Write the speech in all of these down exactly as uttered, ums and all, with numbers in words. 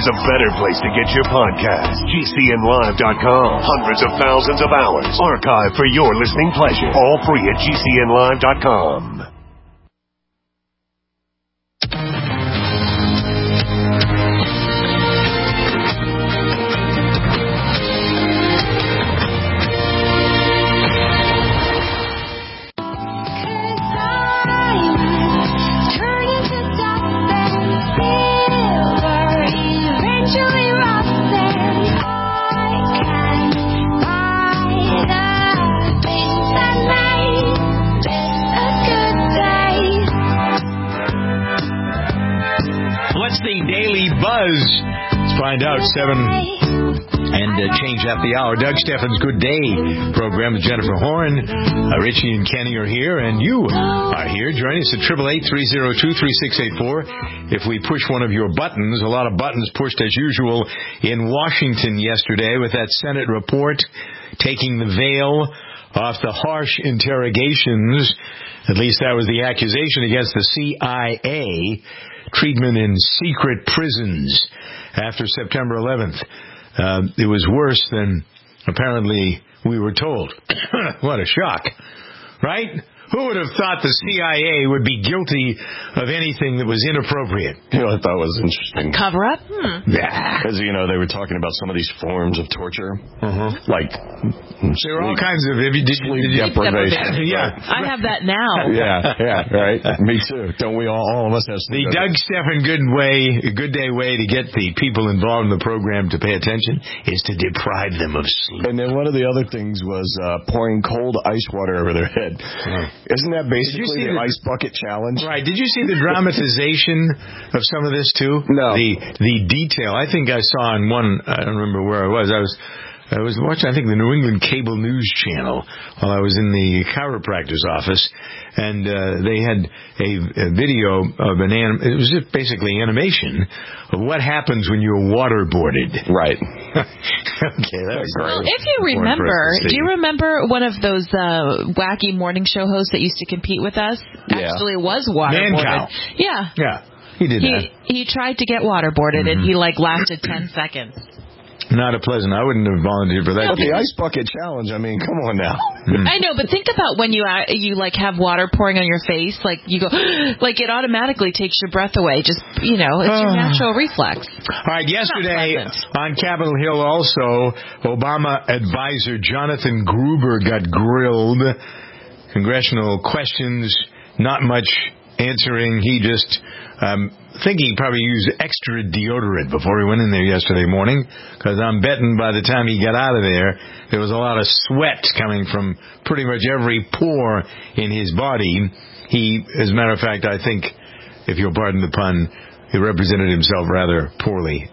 there's a better place to get your podcast. G C N live dot com. Hundreds of thousands of hours archived for your listening pleasure. All free at G C N live dot com. Let's find out. Seven and uh, change at the hour. Doug Steffens' Good Day program with Jennifer Horn. Uh, Richie and Kenny are here, and you are here. Join us at eight eight eight, three oh two, three six eight four. If we push one of your buttons, a lot of buttons pushed as usual in Washington yesterday with that Senate report taking the veil off the harsh interrogations. At least that was the accusation against the C I A. Treatment in secret prisons after September eleventh. Uh, it was worse than apparently we were told. What a shock, right? Who would have thought the C I A would be guilty of anything that was inappropriate? You know what I thought was interesting? Cover up? Hmm. Yeah. Because, you know, they were talking about some of these forms of torture. Uh-huh. Like, there were all kinds of... Did you, did sleep you, deprivation. Yeah. I have that now. Yeah, yeah, right. Me too. Don't we all? All of us have sleep. The Doug Steffens Good way, Good Day way to get the people involved in the program to pay attention is to deprive them of sleep. And then one of the other things was uh, pouring cold ice water over their head. Oh. Isn't that basically the, the ice bucket challenge? Right. Did you see the dramatization of some of this too? No. The the detail. I think I saw on one. I don't remember where I was. I was. I was watching, I think, the New England Cable News Channel while I was in the chiropractor's office, and uh, they had a, a video of an anim- it was just basically animation of what happens when you're waterboarded. Right. Okay, that was well, if you remember, do you remember one of those uh, wacky morning show hosts that used to compete with us? Yeah. Actually was waterboarded. Mancow. Yeah. Yeah, he did he, that. He tried to get waterboarded, mm-hmm. and he, like, lasted ten seconds. Not a pleasant. I wouldn't have volunteered for that. But the ice bucket challenge, I mean, come on now. Mm. I know, but think about when you, uh, you like, have water pouring on your face. Like, you go, like, it automatically takes your breath away. Just, you know, it's your natural reflex. All right, yesterday on Capitol Hill also, Obama advisor Jonathan Gruber got grilled. Congressional questions, not much answering. He just... Um, thinking he probably used extra deodorant before he went in there yesterday morning, because I'm betting by the time he got out of there, there was a lot of sweat coming from pretty much every pore in his body. He, as a matter of fact, I think, if you'll pardon the pun, he represented himself rather poorly.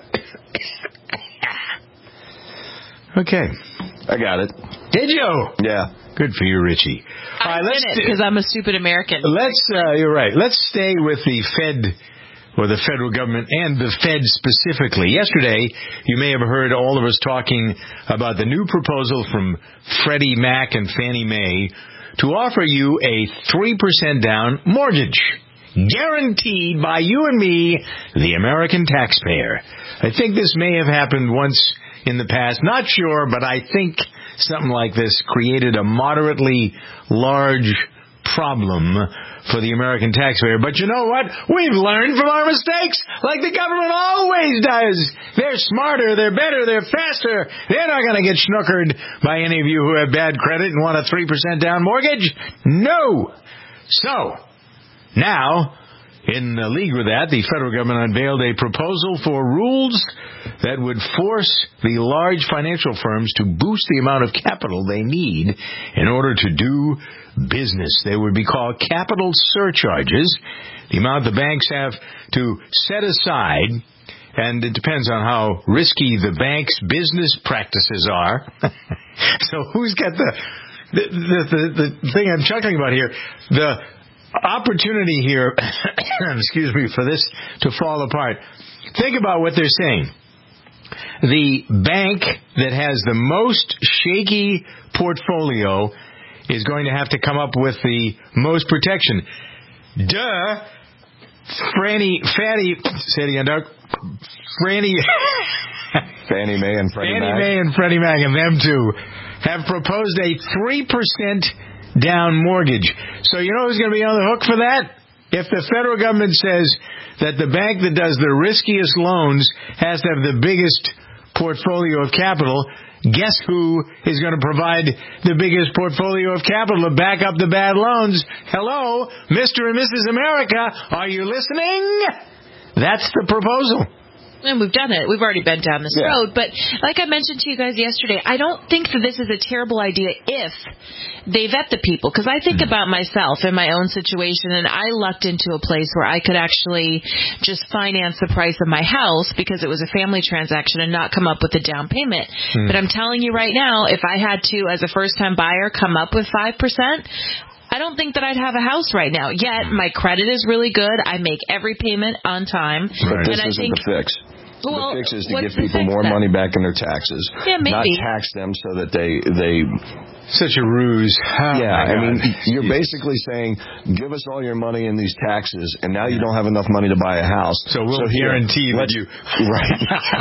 Okay. I got it. Did you? Yeah. Good for you, Richie. I All right, let's did it because I'm a stupid American. Let's, uh, you're right. Let's stay with the Fed, or the federal government, and the Fed specifically. Yesterday, you may have heard all of us talking about the new proposal from Freddie Mac and Fannie Mae to offer you a three percent down mortgage, guaranteed by you and me, the American taxpayer. I think this may have happened once in the past. Not sure, but I think something like this created a moderately large problem for the American taxpayer. But you know what? We've learned from our mistakes, like the government always does. They're smarter, they're better, they're faster. They're not going to get snookered by any of you who have bad credit and want a three percent down mortgage. No. So, now, in league with that, the federal government unveiled a proposal for rules that would force the large financial firms to boost the amount of capital they need in order to do business. They would be called capital surcharges, the amount the banks have to set aside, and it depends on how risky the bank's business practices are. So who's got the, the, the, the, the thing I'm chuckling about here, the opportunity here, excuse me, for this to fall apart. Think about what they're saying. The bank that has the most shaky portfolio is going to have to come up with the most protection. Duh. Franny, Fatty, say it again, Doug. Franny, Fannie Mae and Freddie Fannie Mac. Mae and Freddie Mac and them two have proposed a three percent down mortgage. So you know who's going to be on the hook for that? If the federal government says that the bank that does the riskiest loans has to have the biggest portfolio of capital, guess who is going to provide the biggest portfolio of capital to back up the bad loans? Hello, Mister and Missus America, are you listening? That's the proposal. And we've done it. We've already been down this yeah. road. But like I mentioned to you guys yesterday, I don't think that this is a terrible idea if they vet the people. Because I think about myself and my own situation, and I lucked into a place where I could actually just finance the price of my house because it was a family transaction and not come up with a down payment. Mm. But I'm telling you right now, if I had to, as a first-time buyer, come up with five percent, I don't think that I'd have a house right now. Yet my credit is really good. I make every payment on time. But this and I isn't think, the fix. Well, the fix is to what's give the people fix, more then? money back in their taxes. Yeah, maybe. Not tax them so that they... they Such a ruse. Oh, yeah, I mean, you're Jeez. basically saying, give us all your money in these taxes, and now you don't have enough money to buy a house. So we'll so guarantee here, that you... Right.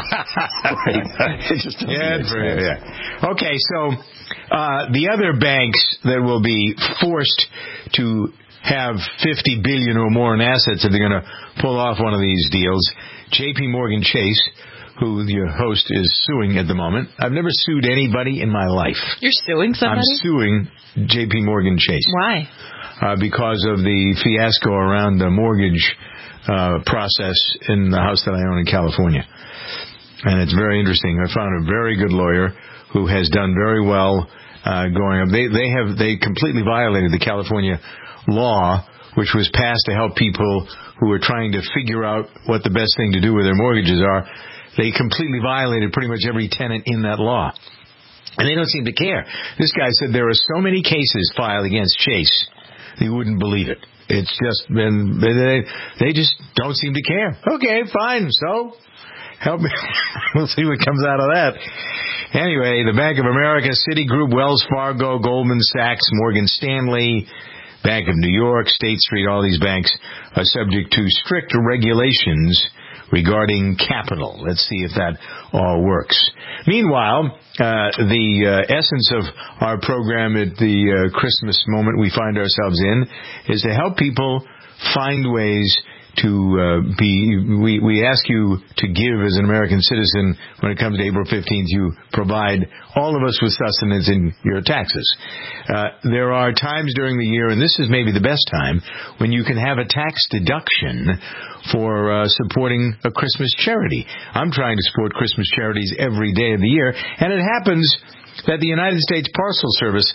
right. It just doesn't yeah, make very, sense. yeah. Okay, so uh, the other banks that will be forced to have fifty billion dollars or more in assets if they're going to pull off one of these deals, J P Morgan Chase, who your host is suing at the moment. I've never sued anybody in my life. You're suing somebody? I'm suing J P Morgan Chase. Why? Uh, because of the fiasco around the mortgage uh, process in the house that I own in California. And it's very interesting. I found a very good lawyer who has done very well uh, going up. They, they have they completely violated the California law, which was passed to help people who are trying to figure out what the best thing to do with their mortgages are. They completely violated pretty much every tenet in that law. And they don't seem to care. This guy said there are so many cases filed against Chase, you wouldn't believe it. It's just been, they, they just don't seem to care. Okay, fine, so help me. We'll see what comes out of that. Anyway, the Bank of America, Citigroup, Wells Fargo, Goldman Sachs, Morgan Stanley, Bank of New York, State Street, all these banks are subject to strict regulations regarding capital. Let's see if that all works. Meanwhile, uh, the uh, essence of our program at the uh, Christmas moment we find ourselves in is to help people find ways to uh, be, we, we ask you to give as an American citizen when it comes to April fifteenth. You provide all of us with sustenance in your taxes. Uh, there are times during the year, and this is maybe the best time, when you can have a tax deduction for uh, supporting a Christmas charity. I'm trying to support Christmas charities every day of the year, and it happens that the United States Parcel Service,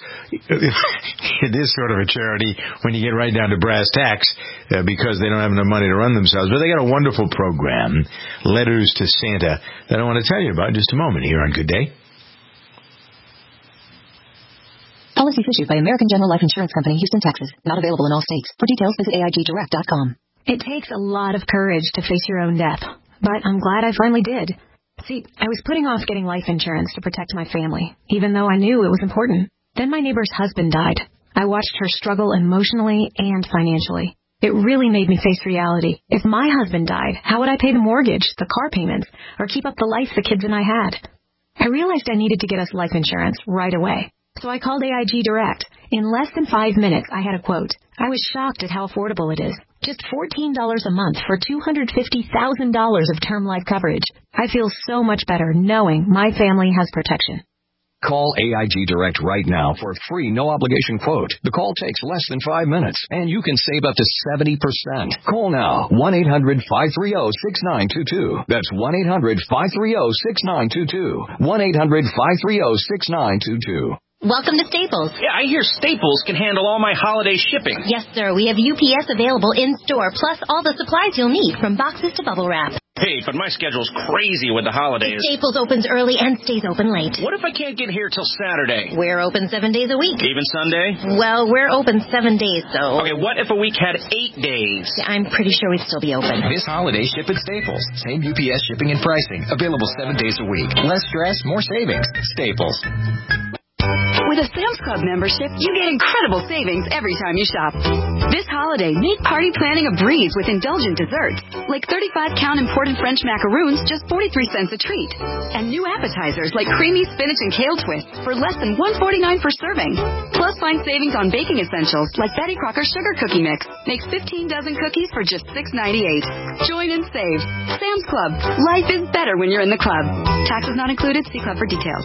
it is sort of a charity when you get right down to brass tacks, uh, because they don't have enough money to run themselves. But they got a wonderful program, Letters to Santa, that I want to tell you about in just a moment here on Good Day. Policies issued by American General Life Insurance Company, Houston, Texas. Not available in all states. For details, visit A I G direct dot com. It takes a lot of courage to face your own death, but I'm glad I finally did. See, I was putting off getting life insurance to protect my family, even though I knew it was important. Then my neighbor's husband died. I watched her struggle emotionally and financially. It really made me face reality. If my husband died, how would I pay the mortgage, the car payments, or keep up the life the kids and I had? I realized I needed to get us life insurance right away. So I called A I G Direct. In less than five minutes, I had a quote. I was shocked at how affordable it is. Just fourteen dollars a month for two hundred fifty thousand dollars of term life coverage. I feel so much better knowing my family has protection. Call A I G Direct right now for a free, no-obligation quote. The call takes less than five minutes, and you can save up to seventy percent. Call now, one eight hundred five three zero six nine two two. That's one eight hundred five three zero six nine two two. one eight hundred five three zero six nine two two. Welcome to Staples. Yeah, I hear Staples can handle all my holiday shipping. Yes, sir. We have U P S available in-store, plus all the supplies you'll need, from boxes to bubble wrap. Hey, but my schedule's crazy with the holidays. Staples opens early and stays open late. What if I can't get here till Saturday? We're open seven days a week. Even Sunday? Well, we're open seven days, so... Okay, what if a week had eight days? Yeah, I'm pretty sure we'd still be open. This holiday, ship at Staples. Same U P S shipping and pricing. Available seven days a week. Less stress, more savings. Staples. With a Sam's Club membership, you get incredible savings every time you shop. This holiday, make party planning a breeze with indulgent desserts, like thirty-five count imported French macaroons, just forty-three cents a treat. And new appetizers like creamy spinach and kale twists for less than one forty-nine per serving. Plus, find savings on baking essentials like Betty Crocker Sugar Cookie Mix. Makes fifteen dozen cookies for just six ninety-eight. Join and save. Sam's Club. Life is better when you're in the club. Taxes not included. See club for details.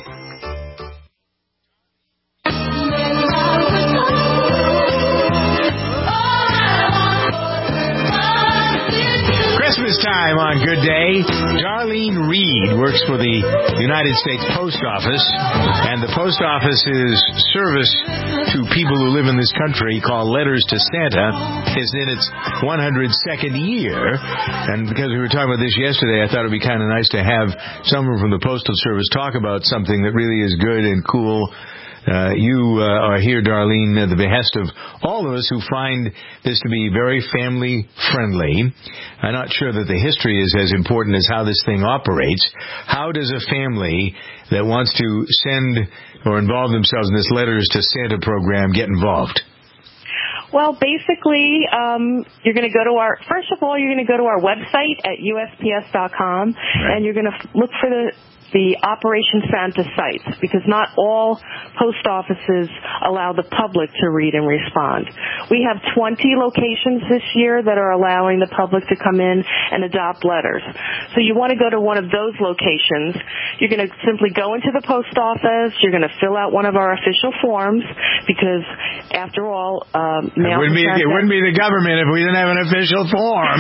Christmas time on Good Day. Darlene Reed works for the United States Post Office, and the Post Office's service to people who live in this country called Letters to Santa is in its one hundred second year. And because we were talking about this yesterday, I thought it would be kind of nice to have someone from the Postal Service talk about something that really is good and cool. Uh, you uh, are here, Darlene, at the behest of all of us who find this to be very family-friendly. I'm not sure that the history is as important as how this thing operates. How does a family that wants to send or involve themselves in this Letters to Santa program get involved? Well, basically, um, you're going to go to our, first of all, you're going to go to our website at U S P S dot com, right. And you're going to f- look for the the Operation Santa sites, because not all post offices allow the public to read and respond. We have twenty locations this year that are allowing the public to come in and adopt letters. So you want to go to one of those locations. You're going to simply go into the post office. You're going to fill out one of our official forms, because after all, um, mail it wouldn't, be, Santa, it wouldn't be the government if we didn't have an official form.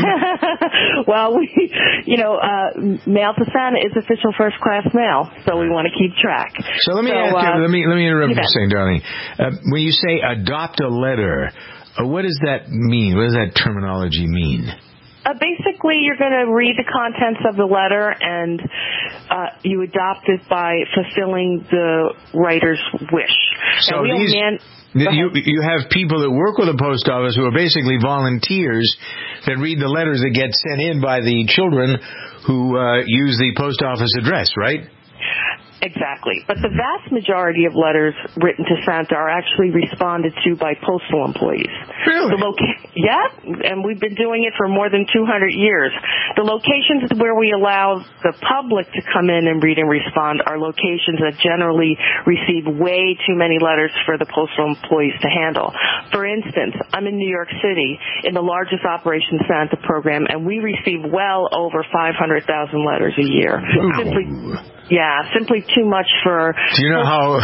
Well, we, you know, uh, mail to Santa is official first class mail, so we want to keep track. So let me so, ask you, uh, let me let me interrupt you you for a second, darling. Uh, when you say adopt a letter, uh, what does that mean? What does that terminology mean? Uh, basically, you're going to read the contents of the letter, and uh, you adopt it by fulfilling the writer's wish. So we these, man- you you have people that work with the post office who are basically volunteers that read the letters that get sent in by the children who uh, use the post office address, right? Exactly. But the vast majority of letters written to Santa are actually responded to by postal employees. Really? The loca- yeah, and we've been doing it for more than two hundred years. The locations where we allow the public to come in and read and respond are locations that generally receive way too many letters for the postal employees to handle. For instance, I'm in New York City in the largest Operation Santa program, and we receive well over five hundred thousand letters a year. Wow. Simply, yeah, simply too much for... Do you know how...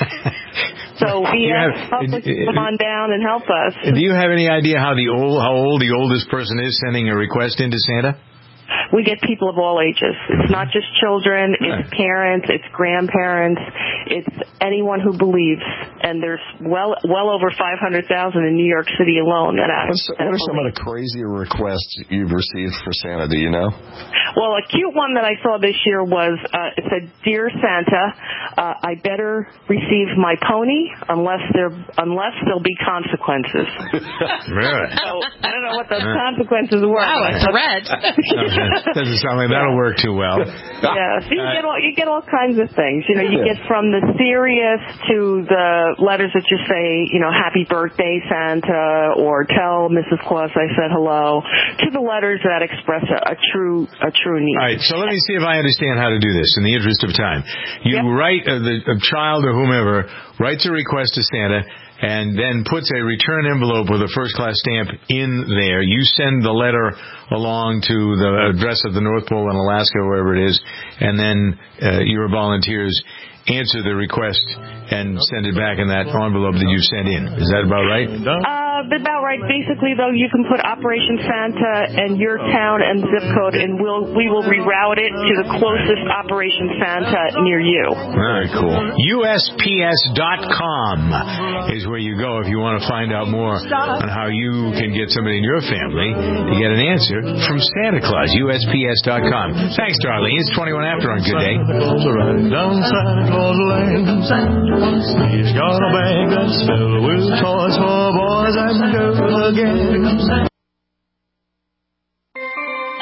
So we have, have public to come on down and help us. Do you have any idea how the old, how old the oldest person is sending a request into Santa? We get people of all ages. It's not just children, it's parents, it's grandparents, it's anyone who believes. And there's well well over five hundred thousand in New York City alone. That What's, what are some of the crazier requests you've received for Santa, do you know? Well, a cute one that I saw this year was, uh, it said, Dear Santa, uh, I better receive my pony unless there unless there'll be consequences. Really? So I don't know what those consequences were. Wow, a threat. Doesn't sound like that'll work too well. Yeah, so you get all you get all kinds of things. You know, you get from the serious to the letters that just say, you know, Happy Birthday, Santa, or Tell Missus Claus I said hello, to the letters that express a, a true a true need. All right, so let me see if I understand how to do this in the interest of time. You yep. write uh, the a child or whomever writes a request to Santa, and then puts a return envelope with a first-class stamp in there. You send the letter along to the address of the North Pole in Alaska, wherever it is, and then uh, your volunteers answer the request and send it back in that envelope that you sent in. Is that about right? Uh, about right. Basically, though, you can put Operation Santa and your town and zip code, and we'll we will reroute it to the closest Operation Santa near you. Very cool. U S P S dot com is where you go if you want to find out more on how you can get somebody in your family to get an answer from Santa Claus. U S P S dot com. Thanks, Darlene. It's twenty-one after on Good Day. He's got a bag that's filled with toys for boys and girls again.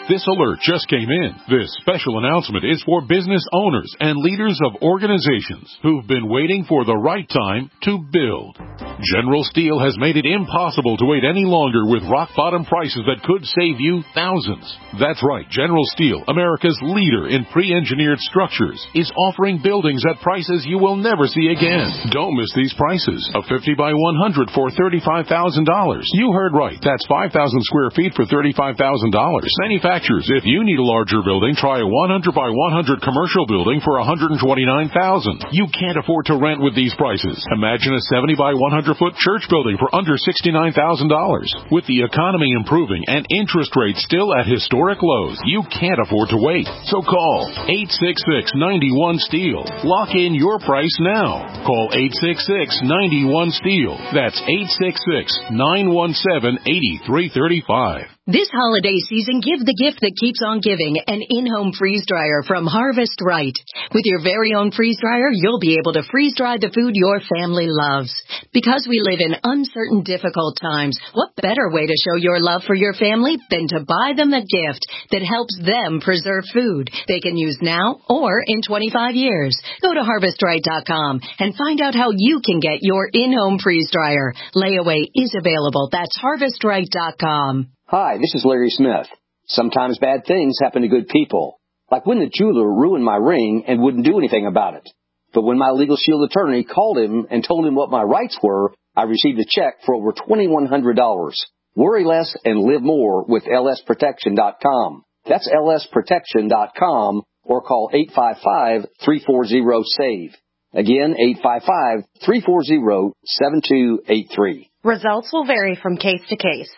This alert just came in. This special announcement is for business owners and leaders of organizations who've been waiting for the right time to build. General Steel has made it impossible to wait any longer with rock-bottom prices that could save you thousands. That's right. General Steel, America's leader in pre-engineered structures, is offering buildings at prices you will never see again. Don't miss these prices. A fifty by one hundred for thirty-five thousand dollars. You heard right. That's five thousand square feet for thirty-five thousand dollars. Manufacturers, if you need a larger building, try a one hundred by one hundred commercial building for one hundred twenty-nine thousand dollars. You can't afford to rent with these prices. Imagine a seventy by one hundred foot church building for under sixty-nine thousand dollars. With the economy improving and interest rates still at historic lows, you can't afford to wait. So call eight six six, nine one, STEEL. Lock in your price now. Call eight six six, nine one, STEEL. That's eight six six, nine one seven, eight three three five. This holiday season, give the gift that keeps on giving, an in-home freeze dryer from Harvest Right. With your very own freeze dryer, you'll be able to freeze dry the food your family loves. Because we live in uncertain, difficult times, what better way to show your love for your family than to buy them a gift that helps them preserve food they can use now or in twenty-five years. Go to harvest right dot com and find out how you can get your in-home freeze dryer. Layaway is available. That's harvest right dot com. Hi, this is Larry Smith. Sometimes bad things happen to good people. Like when the jeweler ruined my ring and wouldn't do anything about it. But when my Legal Shield attorney called him and told him what my rights were, I received a check for over twenty-one hundred dollars. Worry less and live more with L S protection dot com. That's L S protection dot com or call eight five five, three four zero, SAVE. Again, eight five five, three four zero, seven two eight three. Results will vary from case to case.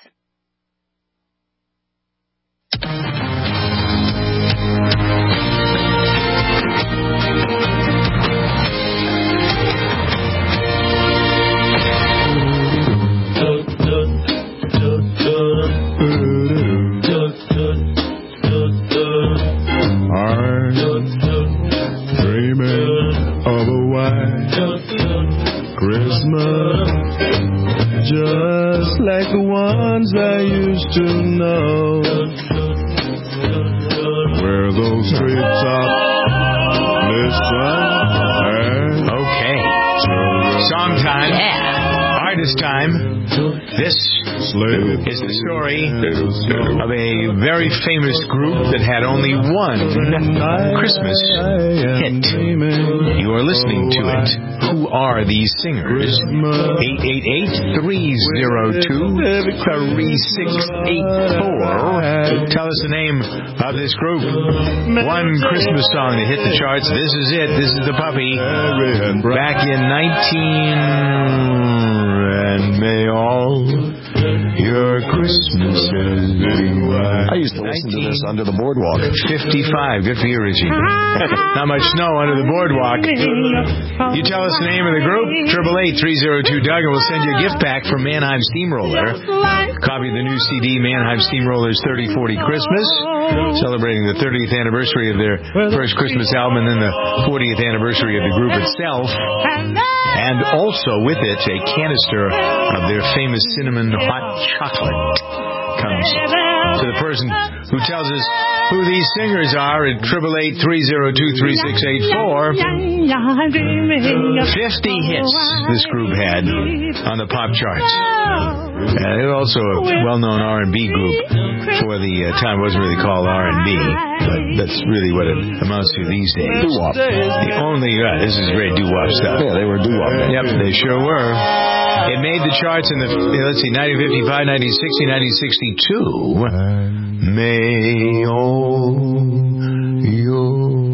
Just like the ones I used to know, where those treetops listen. Okay. Song time. Yeah. Artist time. This is the story of a very famous group that had only one Christmas hit. You are listening to it. Who are these singers? eight eight eight, three oh two, three six eight four. Tell us the name of this group. One Christmas song that hit the charts. This is it. This is the Puppy. Back in nineteen... And may all your Christmases be white. I used to listen to this under the boardwalk. fifty-five. Good for you, Richie. Not much snow under the boardwalk. You tell us the name of the group, eight eight eight, three oh two, Doug, and we'll send you a gift pack from Mannheim Steamroller. Copy of the new C D, Mannheim Steamroller's thirty forty Christmas, celebrating the thirtieth anniversary of their first Christmas album and then the fortieth anniversary of the group itself. And also with it, a canister of their famous cinnamon hot chocolate comes to the person who tells us who these singers are at eight eight eight, three oh two, three six eight four. fifty hits this group had on the pop charts. Uh, they were also a well-known R and B group for the uh, time. It wasn't really called R and B, but that's really what it amounts to these days. Doo-wop. The only, uh, this is great doo-wop stuff. Yeah, they were doo-wop. Yep, they sure were. It made the charts in the, let's see, nineteen fifty-five, nineteen sixty, nineteen sixty-two. May all your,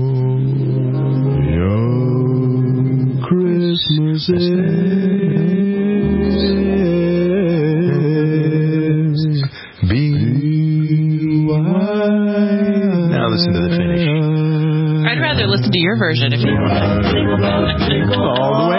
your Christmases listen to the finish. I'd rather listen to your version if you want. All the way,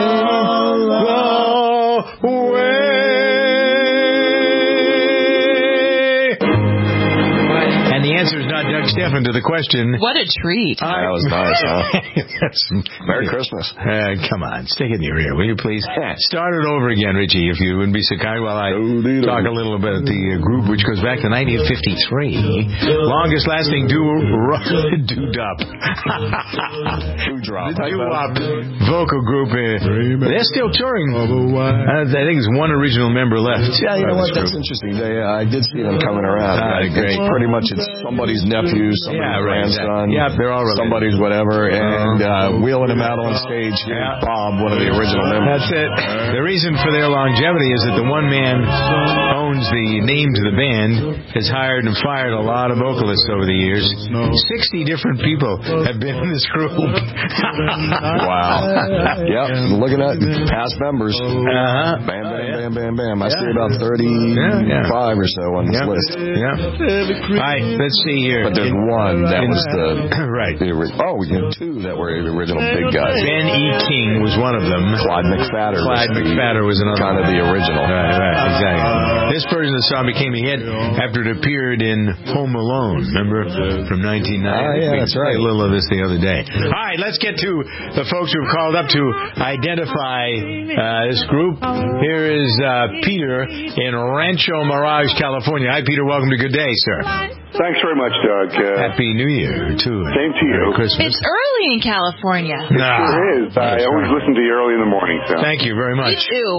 all the way. And the answer answer is not Doug Stephan to the question. What a treat. Uh, that was nice, huh? Merry yeah. Christmas. Uh, come on, stick it in your ear, will you please? Start it over again, Richie, if you wouldn't be so kind, while I talk a little bit of the uh, group, which goes back to nineteen fifty-three. Longest lasting doo-wop. Doo-drop. Doo-wop vocal group. Uh, they're still touring. Uh, I think there's one original member left. Yeah, you know what? That's interesting. They, uh, I did see them coming around. Uh, great. It's pretty much it's somebody's nephew, somebody's yeah, right, grandson, exactly. yeah, they're all related. somebody's whatever, and uh, wheeling him out on stage. Yeah. Bob, one of the original members. That's it. The reason for their longevity is that the one man owns the name to the band, has hired and fired a lot of vocalists over the years. Sixty different people have been in this group. Wow. Yep. Looking at past members. Uh-huh. Bam, bam, bam, bam, bam. I see about thirty-five yeah, yeah. or so on this yep. list. Yeah. All right, let's see here. But there's one that in, was the right. The, oh, we had two that were the original big guys. Ben E. King was one of them. Clyde McFadder. Clyde was McFadder was another. Kind of the original. Right, right, exactly. This version of the song became a hit after it appeared in Home Alone. Remember from nineteen ninety? Ah, yeah, that's right. A little of this the other day. All right, let's get to the folks who've called up to identify uh, this group. Here is uh, Peter in Rancho Mirage, California. Hi, Peter. Welcome to Good Day, sir. Thanks very much, Doug. Uh, Happy New Year, too. Same to you. Merry Christmas. It's early in California. It nah, sure is. I always listen to you early in the morning. So. Thank you very much. Me too.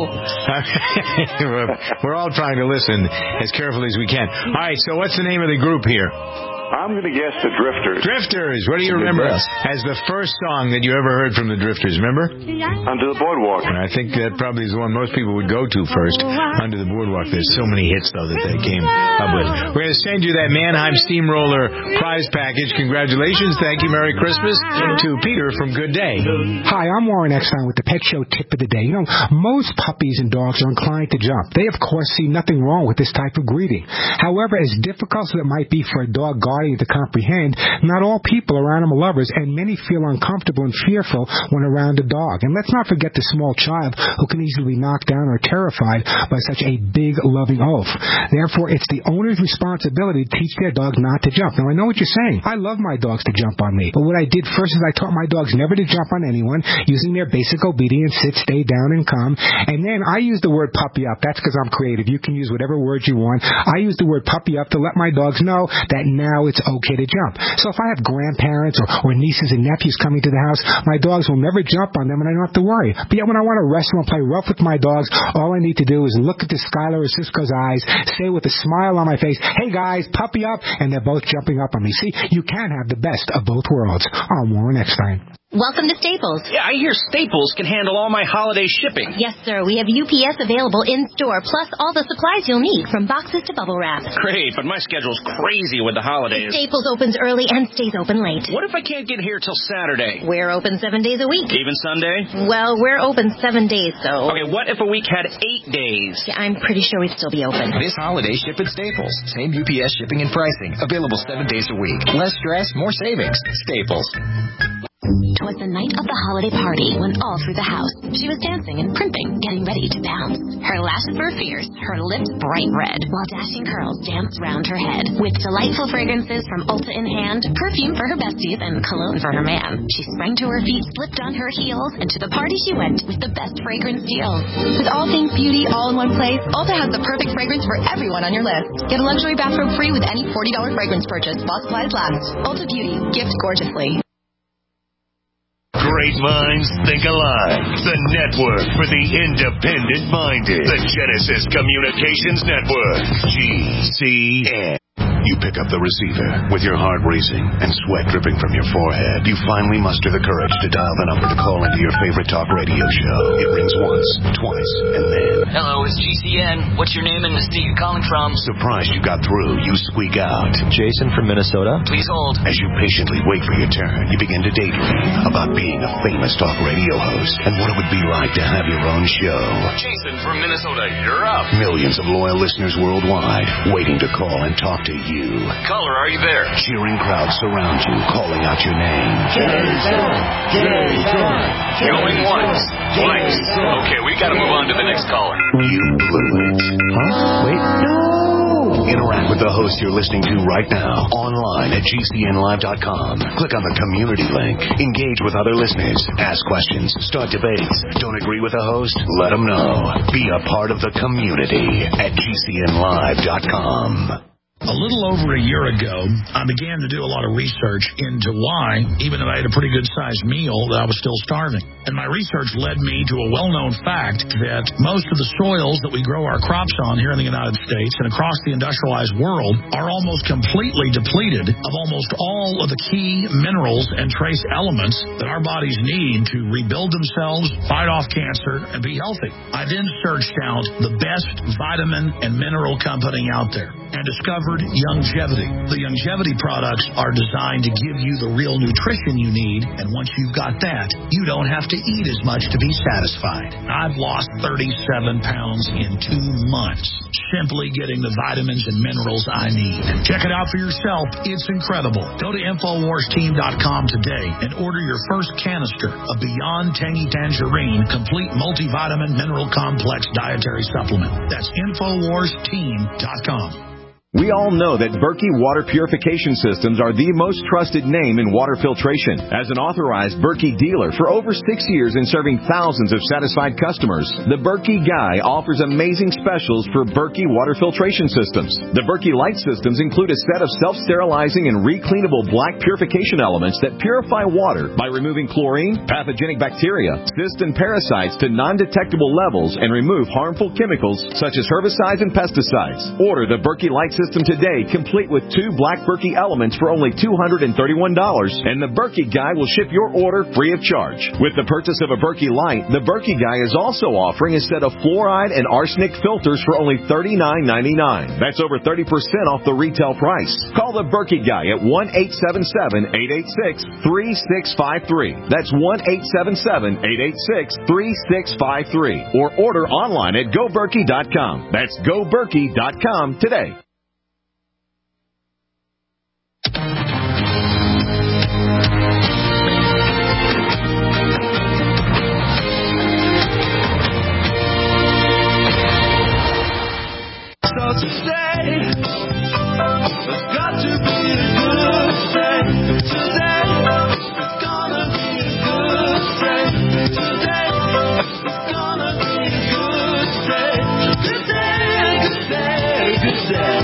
We're all trying to listen as carefully as we can. All right, so what's the name of the group here? I'm going to guess the Drifters. Drifters. What do you remember as the first song that you ever heard from the Drifters? Remember? Under the Boardwalk. I think that probably is the one most people would go to first. Under the Boardwalk. There's so many hits, though, that they came up with. We're going to send you that Mannheim Steamroller prize package. Congratulations. Thank you. Merry Christmas to Peter from Good Day. Hi, I'm Warren Eckstein with the Pet Show Tip of the Day. You know, most puppies and dogs are inclined to jump. They, of course, see nothing wrong with this type of greeting. However, as difficult as it might be for a dog guardian to comprehend, not all people are animal lovers, and many feel uncomfortable and fearful when around a dog. And let's not forget the small child who can easily be knocked down or terrified by such a big, loving oaf. Therefore, it's the owner's responsibility to teach their dog not to jump. Now, I know what you're saying. I love my dogs to jump on me. But what I did first is I taught my dogs never to jump on anyone, using their basic obedience, sit, stay down, and come. And then I use the word puppy up. That's because I'm creative. You can use whatever words you want. I use the word puppy up to let my dogs know that now it's okay to jump. So if I have grandparents or, or nieces and nephews coming to the house, my dogs will never jump on them and I don't have to worry. But yet when I want to wrestle and play rough with my dogs, all I need to do is look at the Skylar or Cisco's eyes, say with a smile on my face, hey guys, puppy up, and they're both jumping up on me. See, you can have the best of both worlds. I'm Warren Eckstein. Welcome to Staples. Yeah, I hear Staples can handle all my holiday shipping. Yes, sir. We have U P S available in-store, plus all the supplies you'll need, from boxes to bubble wrap. Great, but my schedule's crazy with the holidays. Staples opens early and stays open late. What if I can't get here till Saturday? We're open seven days a week. Even Sunday? Well, we're open seven days, so... Okay, what if a week had eight days? Yeah, I'm pretty sure we'd still be open. This holiday, ship at Staples. Same U P S shipping and pricing. Available seven days a week. Less stress, more savings. Staples. 'Twas the night of the holiday party when all through the house she was dancing and primping, getting ready to pounce. Her lashes were fierce, her lips bright red, while dashing curls danced round her head. With delightful fragrances from Ulta in hand, perfume for her besties, and cologne for her man, she sprang to her feet, slipped on her heels, and to the party she went with the best fragrance deals. With all things beauty all in one place, Ulta has the perfect fragrance for everyone on your list. Get a luxury bathrobe free with any forty dollars fragrance purchase while supplies last. Ulta Beauty, gift gorgeously. Great minds think alike. The network for the independent-minded. The Genesis Communications Network. G C N. You pick up the receiver with your heart racing and sweat dripping from your forehead. You finally muster the courage to dial the number to call into your favorite talk radio show. It rings once, twice, and then... Hello, it's G C N. What's your name and the state you're calling from? Surprised you got through, you squeak out. Jason from Minnesota. Please hold. As you patiently wait for your turn, you begin to daydream about being a famous talk radio host and what it would be like to have your own show. Jason from Minnesota, you're up. Millions of loyal listeners worldwide waiting to call and talk to you. Caller, are you there? Cheering crowds surround you, calling out your name. Jason! Jason! Going once, twice. Okay, we gotta move on to the next caller. You blew it. Huh? Wait. No! Interact with the host you're listening to right now online at G C N live dot com. Click on the community link. Engage with other listeners. Ask questions. Start debates. Don't agree with the host? Let them know. Be a part of the community at G C N live dot com. A little over a year ago, I began to do a lot of research into why, even though I had a pretty good-sized meal, that I was still starving. And my research led me to a well-known fact that most of the soils that we grow our crops on here in the United States and across the industrialized world are almost completely depleted of almost all of the key minerals and trace elements that our bodies need to rebuild themselves, fight off cancer, and be healthy. I then searched out the best vitamin and mineral company out there and discovered Youngevity. The Youngevity products are designed to give you the real nutrition you need, and once you've got that, you don't have to eat as much to be satisfied. I've lost thirty-seven pounds in two months simply getting the vitamins and minerals I need. Check it out for yourself. It's incredible. Go to Infowars Team dot com today and order your first canister of Beyond Tangy Tangerine Complete Multivitamin Mineral Complex Dietary Supplement. That's Infowars Team dot com. We all know that Berkey Water Purification Systems are the most trusted name in water filtration. As an authorized Berkey dealer for over six years and serving thousands of satisfied customers, the Berkey Guy offers amazing specials for Berkey Water Filtration Systems. The Berkey Light Systems include a set of self-sterilizing and recleanable black purification elements that purify water by removing chlorine, pathogenic bacteria, cysts, and parasites to non-detectable levels and remove harmful chemicals such as herbicides and pesticides. Order the Berkey Light System today, complete with two black Berkey elements for only two hundred thirty-one dollars, and the Berkey Guy will ship your order free of charge. With the purchase of a Berkey Light, the Berkey Guy is also offering a set of fluoride and arsenic filters for only thirty-nine ninety-nine. That's over thirty percent off the retail price. Call the Berkey Guy at one eight seven seven, eight eight six, three six five three. That's one eight seven seven, eight eight six, three six five three. Or order online at go berkey dot com. That's go berkey dot com today. So today, there's got to be a good day. Today, it's gonna be a good day. Today, it's gonna be a good day. Good day, good day, good day.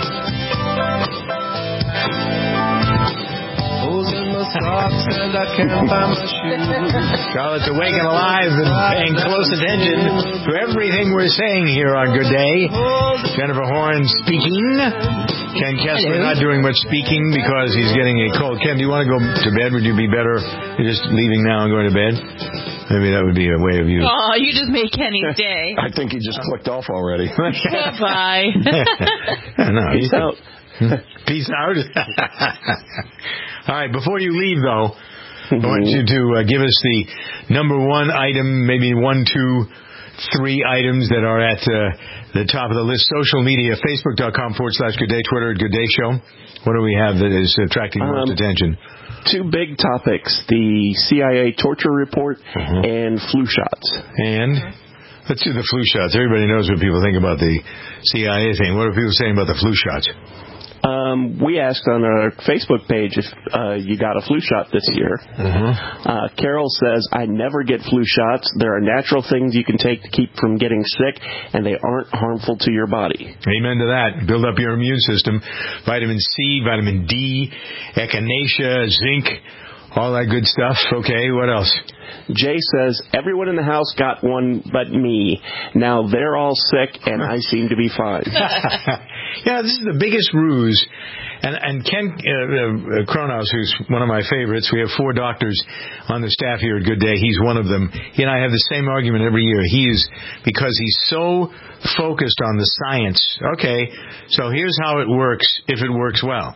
Holes in my socks and I can't find my shoes. Charlotte's awake and alive and paying close attention to everything we're saying here on Good Day. Jennifer Horn speaking. Ken Kessler not doing much speaking because he's getting a cold. Ken, do you want to go to bed? Would you be better just leaving now and going to bed? Maybe that would be a way of you. Oh, you just made Kenny's day. I think he just clicked off already. Bye. No, Peace out. Peace out. All right, before you leave, though, I want you to uh, give us the number one item, maybe one, two, three items that are at uh, the top of the list. Social media, facebook.com forward slash Good Day, Twitter at Good Day Show. What do we have that is attracting um, most attention? Two big topics, the C I A torture report uh-huh. and flu shots. And let's do the flu shots. Everybody knows what people think about the C I A thing. What are people saying about the flu shots? Um, we asked on our Facebook page if uh, you got a flu shot this year. Uh-huh. Uh, Carol says, I never get flu shots. There are natural things you can take to keep from getting sick, and they aren't harmful to your body. Amen to that. Build up your immune system. Vitamin C, vitamin D, echinacea, zinc, all that good stuff. Okay, what else? Jay says, everyone in the house got one but me. Now they're all sick, and I seem to be fine. Yeah, this is the biggest ruse. And, and Ken uh, uh, Kronos, who's one of my favorites, we have four doctors on the staff here at Good Day. He's one of them. He and I have the same argument every year. He is, because he's so focused on the science. Okay, so here's how it works if it works well.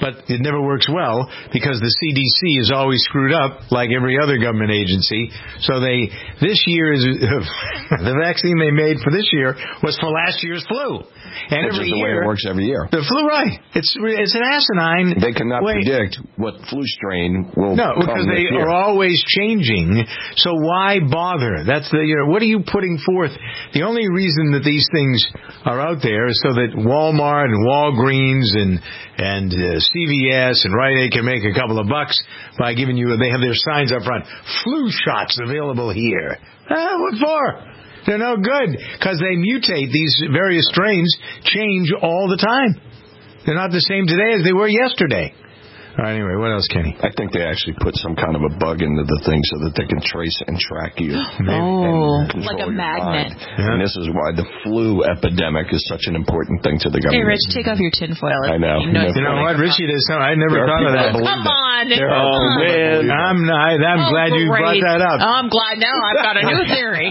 but it never works well because the C D C is always screwed up like every other government agency. So they this year is the vaccine they made for this year was for last year's flu. And Which every is the year, way it works every year. The flu, right? It's it's an asinine. They cannot way. predict what flu strain will. No, because come they this year. are always changing. So why bother? That's the you know. What are you putting forth? The only reason that these things are out there is so that Walmart and Walgreens and and uh, C V S and Rite Aid can make a couple of bucks by giving you. They have their signs up front. Flu shots available here. Ah, what for? They're no good because they mutate. These various strains change all the time. They're not the same today as they were yesterday. All right, anyway, what else, Kenny? I think they actually put some kind of a bug into the thing so that they can trace and track you. Oh, and like a your magnet. mind. Yeah. And this is why the flu epidemic is such an important thing to the Hey, government. Rich, take off your tinfoil. I know. You know, You You know what, Richie? There's some, I never There are thought of that. people Come on. There Come are on. man. I'm not, I'm Oh, glad you great. brought that up. Oh, I'm glad now I've got a new theory.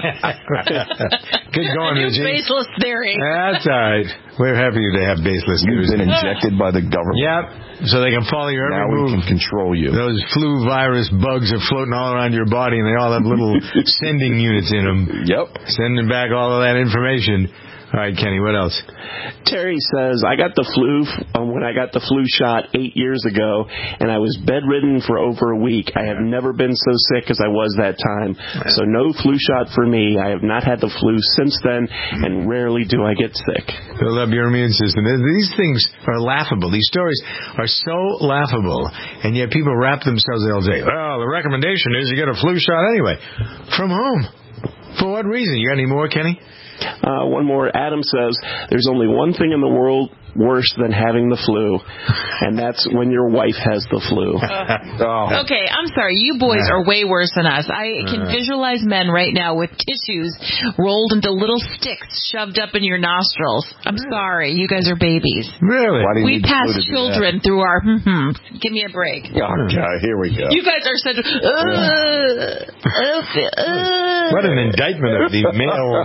Good going, a new Richie. baseless theory. That's all right. We're happy to have baseless You've news. been injected by the government. Yep. So they can follow your every Now move. we can control you. Those flu virus bugs are floating all around your body, and they all have little sending units in them. Yep. Sending back all of that information. All right, Kenny, what else? Terry says, I got the flu um, when I got the flu shot eight years ago, and I was bedridden for over a week. I have never been so sick as I was that time. So no flu shot for me. I have not had the flu since then, and rarely do I get sick. Build up your immune system. These things are laughable. These stories are so laughable, and yet people wrap themselves, they'll say, well, the recommendation is you get a flu shot anyway. From whom? For what reason? You got any more, Kenny? Uh, one more. Adam says, there's only one thing in the world worse than having the flu, and that's when your wife has the flu. Oh. Okay, I'm sorry. You boys are way worse than us. I can Uh. visualize men right now with tissues rolled into little sticks shoved up in your nostrils. I'm sorry. You guys are babies. Really? Why do you We need pass flu to do children that? through our hmm Give me a break. Oh, God, here we go. You guys are such. Uh, uh, uh, What an indictment of the male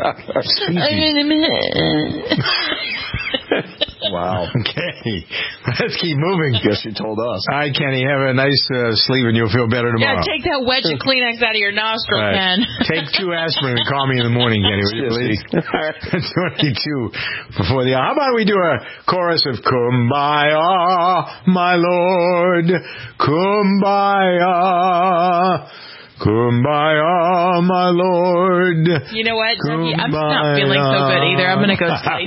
Wow. Okay. Let's keep moving. Guess you told us. All right, Kenny, have a nice uh, sleep and you'll feel better tomorrow. Yeah, take that wedge of Kleenex out of your nostril, All right. Ken. Take two aspirin and call me in the morning, Kenny, will you please? twenty-two before the hour. How about we do a chorus of Kumbaya, my Lord, Kumbaya, Kumbaya, my Lord. You know what, Jackie? I'm not feeling so good either. I'm going to go sleep.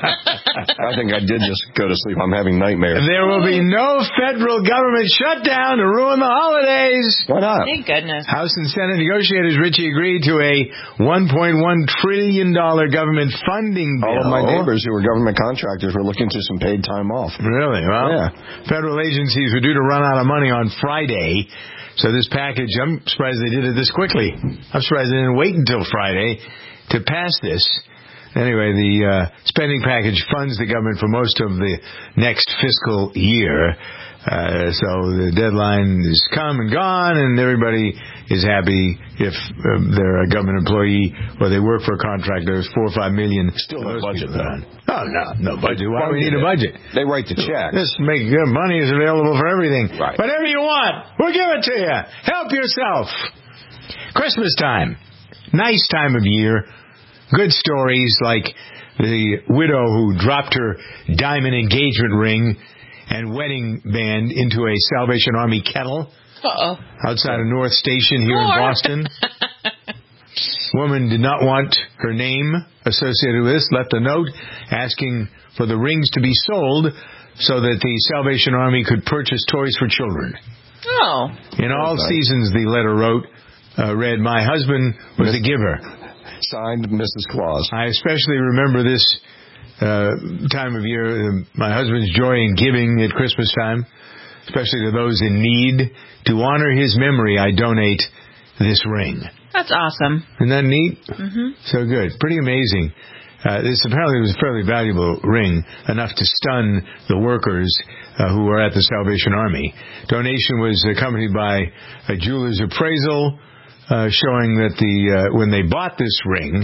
I think I did just go to sleep. I'm having nightmares. There will be no federal government shutdown to ruin the holidays. Why not? Thank goodness. House and Senate negotiators, Richie, agreed to a one point one trillion dollars government funding bill. All of my neighbors who were government contractors were looking to some paid time off. Really? Well, yeah. Federal agencies were due to run out of money on Friday. So this package, I'm surprised they did it this quickly. I'm surprised they didn't wait until Friday to pass this. Anyway, the uh, spending package funds the government for most of the next fiscal year. Uh, so the deadline is come and gone, and everybody is happy if uh, they're a government employee or they work for a contractor. There's four or five million. Still no budget, though. Oh, no, no budget. Why do we need a budget? They write the check. This make good money is available for everything. Right. Whatever you want, we'll give it to you. Help yourself. Christmas time. Nice time of year. Good stories like the widow who dropped her diamond engagement ring and wedding band into a Salvation Army kettle Uh-oh. outside of North Station here More. in Boston. Woman did not want her name associated with this, left a note asking for the rings to be sold so that the Salvation Army could purchase toys for children. Oh. In all seasons, the letter wrote, uh, read, my husband was the giver. Signed, Missus Claus. I especially remember this uh, time of year, uh, my husband's joy in giving at Christmas time, especially to those in need. To honor his memory, I donate this ring. That's awesome. Isn't that neat? Mm-hmm. So good. Pretty amazing. Uh, this apparently was a fairly valuable ring, enough to stun the workers uh, who were at the Salvation Army. Donation was accompanied by a jeweler's appraisal uh, showing that the uh, when they bought this ring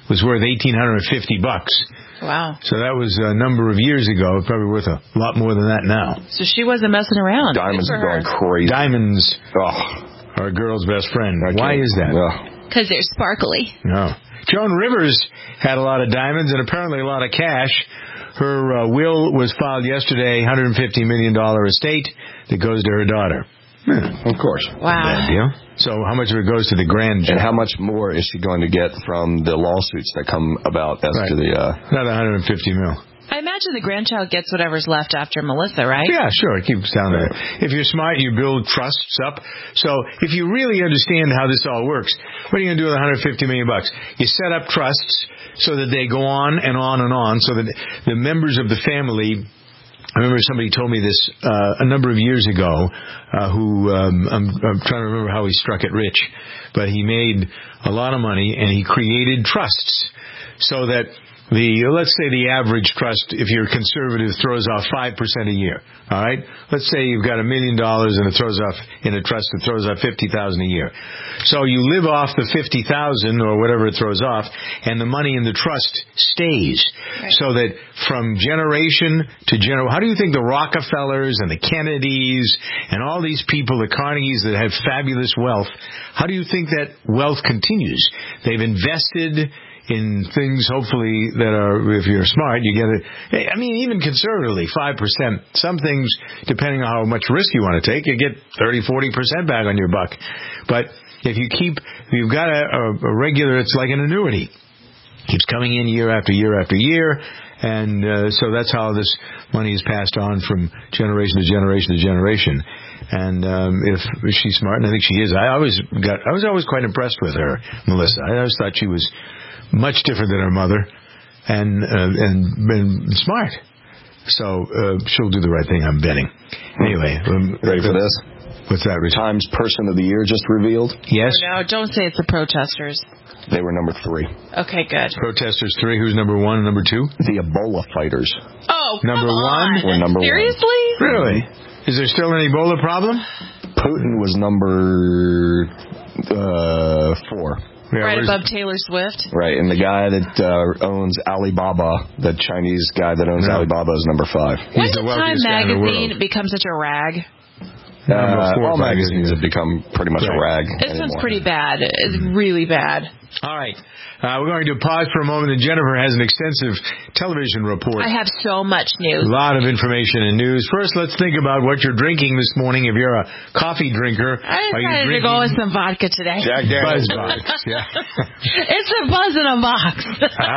was worth eighteen fifty bucks. Wow. So that was a number of years ago. It's probably worth a lot more than that now. So she wasn't messing around. Diamonds are going crazy. Diamonds oh. are a girl's best friend. Why is that? Because they're sparkly. No. Joan Rivers had a lot of diamonds and apparently a lot of cash. Her uh, will was filed yesterday, one hundred fifty million dollars estate that goes to her daughter. Yeah, of course. Wow. Bad deal. So how much of it goes to the grand And how much more is she going to get from the lawsuits that come about as right. to the... Uh... Another one hundred fifty mil. I imagine the grandchild gets whatever's left after Melissa, right? Yeah, sure. It keeps down there. If you're smart, you build trusts up. So if you really understand how this all works, what are you going to do with one hundred fifty million bucks? You set up trusts so that they go on and on and on, so that the members of the family... I remember somebody told me this uh, a number of years ago, uh, who um, I'm, I'm trying to remember how he struck it rich, but he made a lot of money and he created trusts so that the, let's say the average trust, if you're conservative, throws off five percent a year. All right? Let's say you've got a million dollars and it throws off, in a trust, it throws off fifty thousand dollars a year. So you live off the fifty thousand dollars or whatever it throws off, and the money in the trust stays. Right. So that from generation to generation, how do you think the Rockefellers and the Kennedys and all these people, the Carnegies that have fabulous wealth, how do you think that wealth continues? They've invested in things, hopefully, that are, if you're smart, you get it. I mean, even conservatively, five percent. Some things, depending on how much risk you want to take, you get thirty, forty percent back on your buck. But if you keep, if you've got a, a regular, it's like an annuity. Keeps coming in year after year after year. And uh, so that's how this money is passed on from generation to generation to generation. And um, if, if she's smart, and I think she is, I always got, I was always quite impressed with her, Melissa. I always thought she was much different than her mother, and uh, and, and smart. So uh, she'll do the right thing, I'm betting. Anyway, um, ready for this? What's that, Richard? Times Person of the Year just revealed. Yes. Oh, no, don't say it's the protesters. They were number three. Okay, good. Protesters three. Who's number one and number two? The Ebola fighters. Oh, number come one. on. We're number Seriously? one. Really? Is there still an Ebola problem? Putin was number uh, four. Yeah, right above Taylor Swift. Right, and the guy that uh, owns Alibaba, the Chinese guy that owns no. Alibaba, is number five. When did Time Magazine become such a rag? Uh, all magazines have become pretty much right. a rag. This anymore. one's pretty bad. It's really bad. All right. Uh, we're going to pause for a moment, and Jennifer has an extensive television report. I have so much news. A lot of information and news. First, let's think about what you're drinking this morning. If you're a coffee drinker, I are you decided drinking to go with some vodka today. Jack Daniels Buzz Box. Yeah. It's a buzz in a box. how,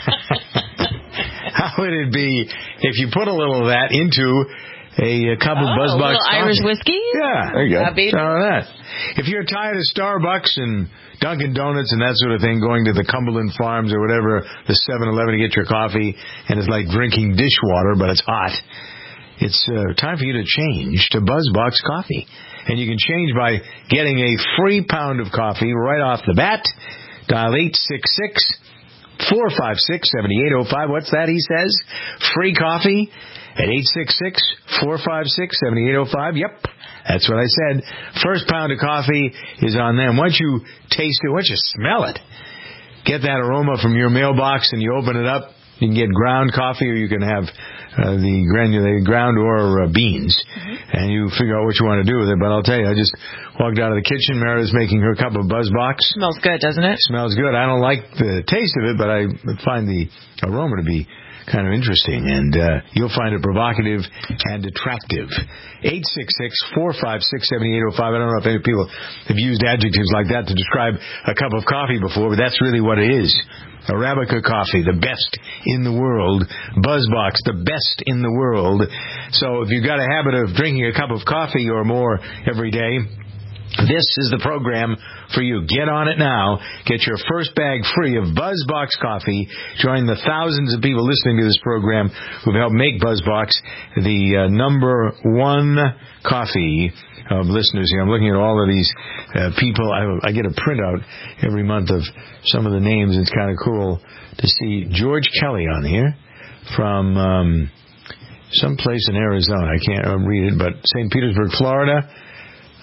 how would it be if you put a little of that into a, a cup oh, of BuzzBox a little coffee? Irish whiskey? Yeah. There you go. Some of that. If you're tired of Starbucks and Dunkin' Donuts and that sort of thing, going to the Cumberland Farms or whatever, the seven eleven to get your coffee, and it's like drinking dishwater, but it's hot, it's uh, time for you to change to BuzzBox coffee. And you can change by getting a free pound of coffee right off the bat. Dial eight six six, four five six, seven eight zero five. What's that, he says? Free coffee at eight six six, four five six, seven eight zero five. Yep. That's what I said. First pound of coffee is on them. Once you taste it, once you smell it, get that aroma from your mailbox and you open it up, you can get ground coffee or you can have uh, the granulated ground or uh, beans. Mm-hmm. And you figure out what you want to do with it. But I'll tell you, I just walked out of the kitchen. Meredith's making her cup of BuzzBox. Smells good, doesn't it? Smells good. I don't like the taste of it, but I find the aroma to be kind of interesting, and uh, you'll find it provocative and attractive. eight six six, four five six, seven eight zero five. I don't know if any people have used adjectives like that to describe a cup of coffee before, but that's really what it is. Arabica coffee, the best in the world. BuzzBox, the best in the world. So if you've got a habit of drinking a cup of coffee or more every day, this is the program for you. Get on it now. Get your first bag free of BuzzBox coffee. Join the thousands of people listening to this program who've helped make BuzzBox the uh, number one coffee of listeners here. I'm looking at all of these uh, people. I, I get a printout every month of some of the names. It's kind of cool to see George Kelly on here from um, someplace in Arizona. I can't uh, read it, but Saint Petersburg, Florida.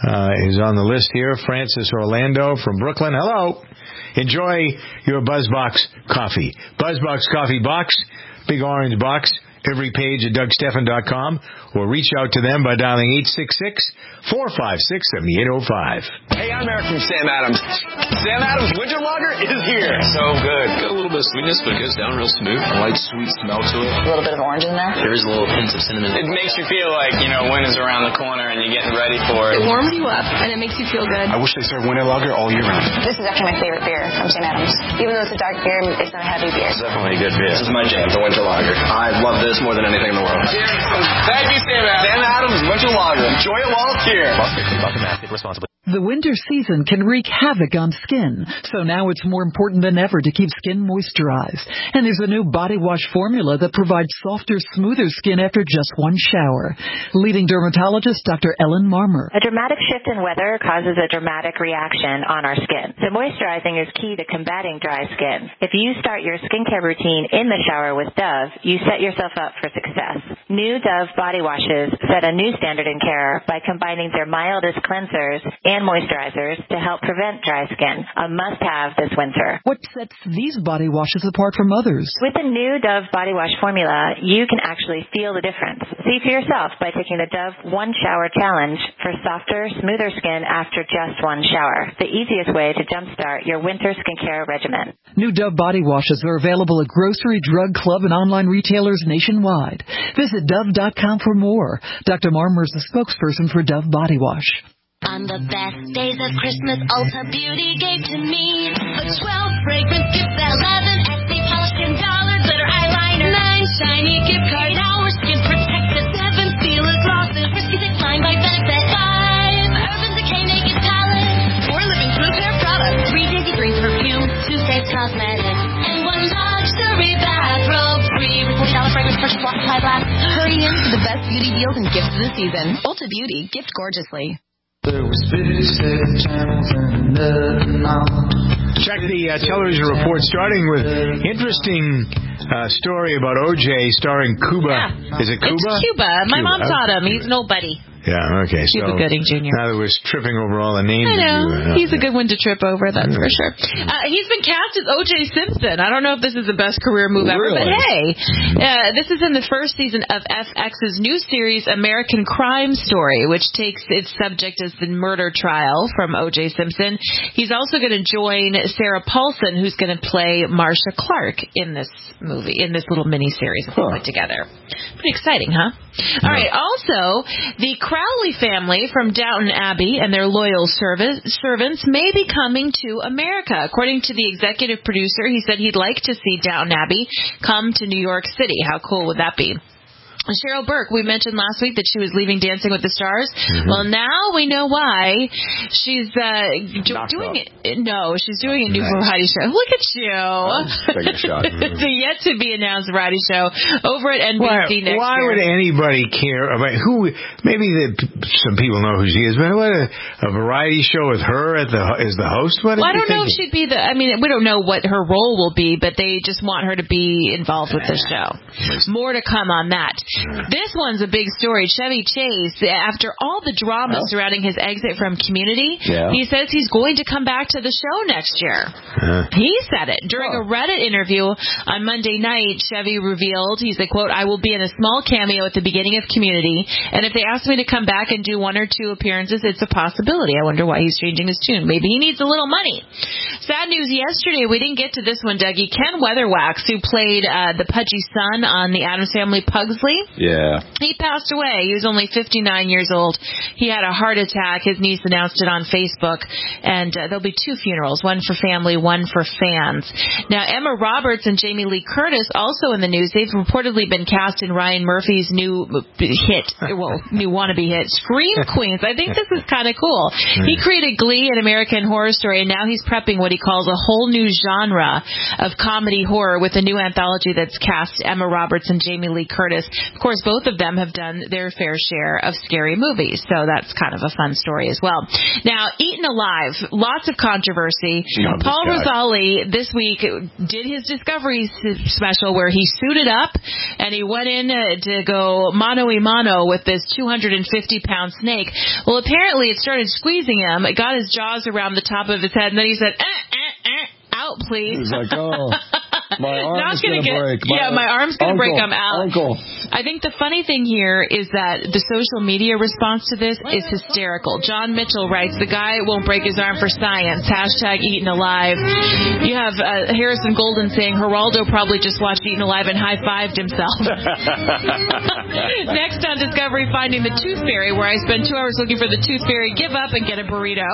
uh, is on the list here. Francis Orlando from Brooklyn. Hello. Enjoy your BuzzBox coffee. BuzzBox coffee box, big orange box, every page at Doug Stephan dot com, or reach out to them by dialing eight six six, four five six, seven eight zero five. Hey, I'm Eric from Sam Adams. Sam Adams Winter Lager is here. So good. Got a little bit of sweetness, but it goes down real smooth. A light, sweet smell to it. A little bit of orange in there. There is a little hint of cinnamon. It makes you feel like, you know, winter's around the corner and you're getting ready for it. It warms you up, and it makes you feel good. I wish they served Winter Lager all year round. This is actually my favorite beer from Sam Adams. Even though it's a dark beer, it's not a heavy beer. It's definitely a good beer. This is my jam, the Winter Lager. I love this more than anything in the world. Thank you, Sam Adams. Sam Adams Winter Lager. Enjoy it while it's here. Responsibly. The winter season can wreak havoc on skin, so now it's more important than ever to keep skin moisturized. And there's a new body wash formula that provides softer, smoother skin after just one shower. Leading dermatologist Doctor Ellen Marmer. A dramatic shift in weather causes a dramatic reaction on our skin. So moisturizing is key to combating dry skin. If you start your skincare routine in the shower with Dove, you set yourself up for success. New Dove body washes set a new standard in care by combining their mildest cleansers and moisturizers to help prevent dry skin. A must-have this winter. What sets these body washes apart from others? With the new Dove body wash formula, you can actually feel the difference. See for yourself by taking the Dove One Shower Challenge for softer, smoother skin after just one shower. The easiest way to jumpstart your winter skincare regimen. New Dove body washes are available at grocery, drug club, and online retailers nationwide. Visit Dove dot com for more. Doctor Marmer is the spokesperson for Dove Body Wash. On the best days of Christmas, Ulta Beauty gave to me a twelve fragrance gift set, eleven Etsy polished skin dollar glitter eyeliner, nine shiny gift card hours, skin protected, seven sealer glosses, risky six line by Benefit, five Urban Decay naked palette, four living proof hair products, three Daisy Green perfume, two Safe Cosmetics, and one luxury bathrobe free with forty dollars fragrance purchase while supply lasts. Hurry in for the best beauty deals and gifts of the season. Ulta Beauty, gift gorgeously. There was fifty-seven channels and nothing on. Check the uh, television report, starting with interesting uh, story about O J starring Cuba. Yeah. Is it Cuba? It's Cuba. My Cuba. mom taught him. He's an old buddy. Yeah, okay. Cuba So Gooding Junior Now that we're tripping over all the names. I know. You, uh, He's a good one to trip over, that's for sure. Uh, he's been cast as O J Simpson. I don't know if this is the best career move ever, Really? but hey, uh, this is in the first season of F X's new series, American Crime Story, which takes its subject as the murder trial from O J Simpson. He's also going to join Sarah Paulson, who's going to play Marcia Clark in this movie, in this little mini-series that they put together. Pretty exciting, huh? All right. Also, the Crowley family from Downton Abbey and their loyal service, servants may be coming to America. According to the executive producer, he said he'd like to see Downton Abbey come to New York City. How cool would that be? Cheryl Burke, we mentioned last week that she was leaving Dancing with the Stars. Mm-hmm. Well, now we know why. She's uh, do, doing it. No, she's doing a new nice. variety show. Look at you. Take a shot. It's a yet to be announced variety show over at N B C why, next why year. Why would anybody care about who? Maybe the, some people know who she is, but what a, a variety show with her at the as the host. What well, I don't know thinking? if she'd be the. I mean, we don't know what her role will be, but they just want her to be involved with the show. More to come on that. This one's a big story. Chevy Chase, after all the drama oh. surrounding his exit from Community, yeah. he says he's going to come back to the show next year. Uh. He said it. During oh. a Reddit interview on Monday night, Chevy revealed, he said, quote, I will be in a small cameo at the beginning of Community, and if they ask me to come back and do one or two appearances, it's a possibility. I wonder why he's changing his tune. Maybe he needs a little money. Sad news yesterday, we didn't get to this one, Dougie. Ken Weatherwax, who played uh, the pudgy son on the Addams Family Pugsley. Yeah. He passed away. He was only fifty-nine years old. He had a heart attack. His niece announced it on Facebook. And uh, there'll be two funerals, one for family, one for fans. Now, Emma Roberts and Jamie Lee Curtis, also in the news, they've reportedly been cast in Ryan Murphy's new hit, well, new wannabe hit, Scream Queens. I think this is kind of cool. He created Glee and American Horror Story, and now he's prepping what he calls a whole new genre of comedy horror with a new anthology that's cast Emma Roberts and Jamie Lee Curtis. of course, both of them have done their fair share of scary movies, so that's kind of a fun story as well. Now, Eaten Alive, lots of controversy. Yeah, Paul this guy. Rosali this week did his Discovery s- special where he suited up and he went in uh, to go mano a mano with this two hundred fifty pound snake. Well, apparently it started squeezing him. It got his jaws around the top of his head, and then he said, eh, eh, eh, out, please. He's like, oh, my arm Not is gonna going to get, break. Yeah, my arm's going to break. I'm out. Uncle. I think the funny thing here is that the social media response to this is hysterical. John Mitchell writes, the guy won't break his arm for science. Hashtag Eaten Alive. You have uh, Harrison Golden saying, Geraldo probably just watched Eaten Alive and high-fived himself. Next on Discovery, finding the Tooth Fairy, where I spend two hours looking for the Tooth Fairy, give up and get a burrito.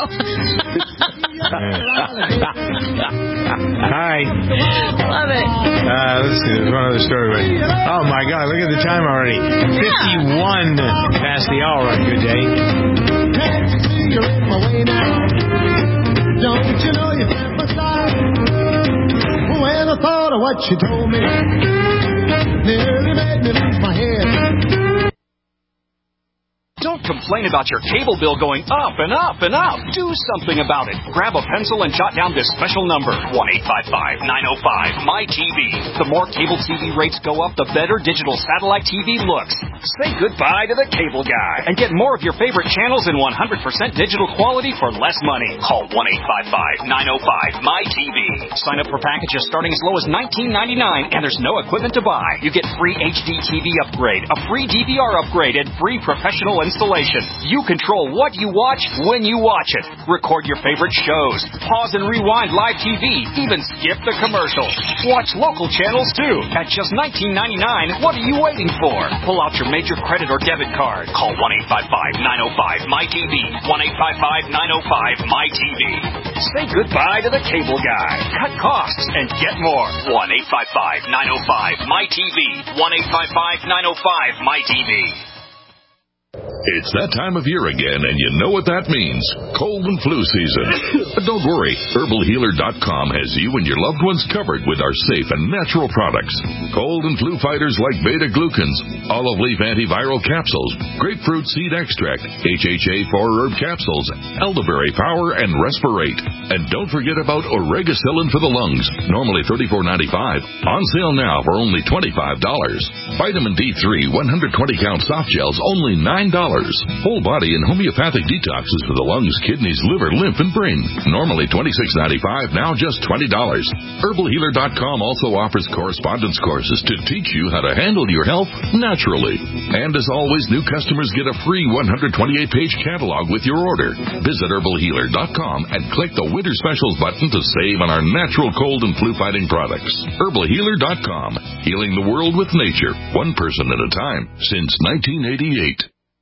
Hi. Love it. Uh, let's see. There's one other story. But, oh, my God. Look at the time already. fifty-one past the hour on Good Day. You're in my way now. Don't you know you set my side? When I thought of what you told me, nearly made me lose my head. Don't complain about your cable bill going up and up and up. Do something about it. Grab a pencil and jot down this special number, one eight five five, nine oh five, M Y T V. The more cable T V rates go up, the better digital satellite T V looks. Say goodbye to the cable guy and get more of your favorite channels in one hundred percent digital quality for less money. Call one eight five five, nine oh five, M Y T V. Sign up for packages starting as low as nineteen ninety-nine, and there's no equipment to buy. You get free H D T V upgrade, a free D V R upgrade, and free professional installation. You control what you watch when you watch it. Record your favorite shows. Pause and rewind live T V. Even skip the commercials. Watch local channels too. At just nineteen ninety-nine, what are you waiting for? Pull out your major credit or debit card. Call one eight five five, nine oh five, M Y T V. one eight five five, nine oh five, M Y T V. Say goodbye to the cable guy. Cut costs and get more. one eight five five, nine oh five, M Y T V. one eight five five, nine oh five, M Y T V. It's that time of year again, and you know what that means. Cold and flu season. But don't worry. Herbal Healer dot com has you and your loved ones covered with our safe and natural products. Cold and flu fighters like beta-glucans, olive leaf antiviral capsules, grapefruit seed extract, H H A four herb capsules, elderberry power, and Respirate. And don't forget about Oregacillin for the lungs, normally thirty-four ninety-five. On sale now for only twenty-five dollars. Vitamin D three one hundred twenty count soft gels, only nine dollars. Whole body and homeopathic detoxes for the lungs, kidneys, liver, lymph, and brain. Normally twenty-six ninety-five, now just twenty dollars. Herbal Healer dot com also offers correspondence courses to teach you how to handle your health naturally. And as always, new customers get a free one hundred twenty-eight page catalog with your order. Visit Herbal Healer dot com and click the Winter Specials button to save on our natural cold and flu fighting products. Herbal Healer dot com, healing the world with nature, one person at a time, since nineteen eighty-eight.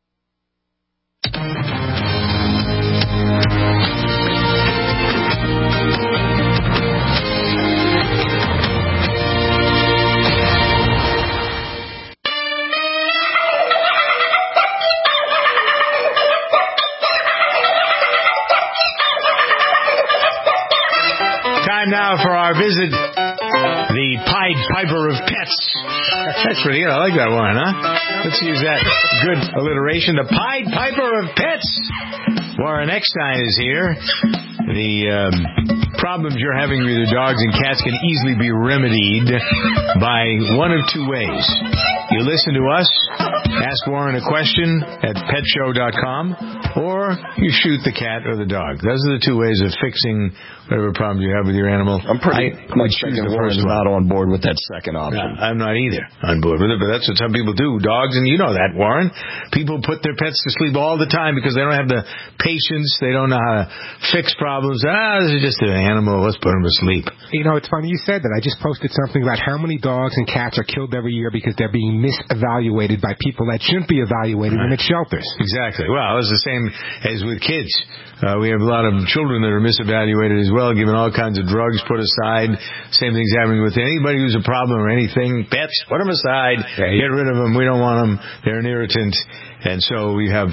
Time now for our visit, the Pied Piper of Pets. That's pretty good. I like that one, huh? Let's use that good alliteration. The Pied Piper of Pets. Warren Eckstein is here. The um, problems you're having with your dogs and cats can easily be remedied by one of two ways. You listen to us, ask Warren a question at pet show dot com, or you shoot the cat or the dog. Those are the two ways of fixing whatever problem you have with your animal. I'm pretty I much choose thinking the Warren's first one. not on board with that second option. No, I'm not either on board with it, but that's what some people do. Dogs, and you know that, Warren. People put their pets to sleep all the time because they don't have the patience. They don't know how to fix problems. Ah, this is just an animal. Let's put them to sleep. You know, it's funny you said that. I just posted something about how many dogs and cats are killed every year because they're being misevaluated by people that shouldn't be evaluated Right. in its shelters. Exactly. Well, it's the same as with kids. Uh, we have a lot of children that are misevaluated as well, given all kinds of drugs put aside. Same thing's happening with anybody who's a problem or anything. Pets, put them aside. Get rid of them. We don't want them. They're an irritant. And so we have